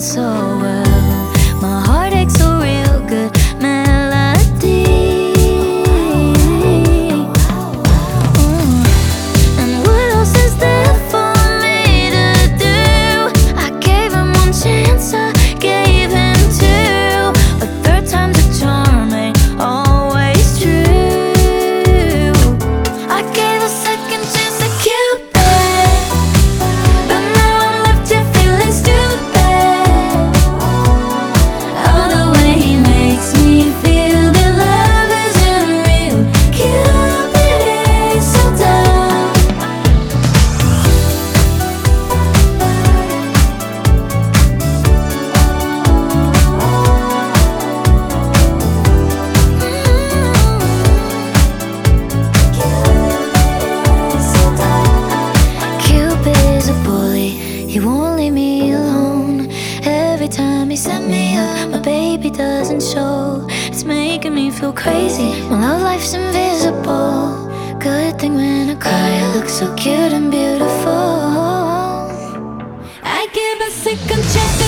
so well. My heartache's a real good melody. And what else is there for me to do? I gave him one chance, I gave him two. A third time's a charm, ain't always true. I gave a second chance to Cupid, but now I'm left here feeling stupid. Oh, the way he makes me feel that love isn't real. Cupid is so dumb. Cupid's a bully, he won't leave me alone. Every time he set me up, my baby doesn't show. It's making me feel crazy, my love life's invisible. Good thing when I cry, I look so cute and beautiful. I give a second chance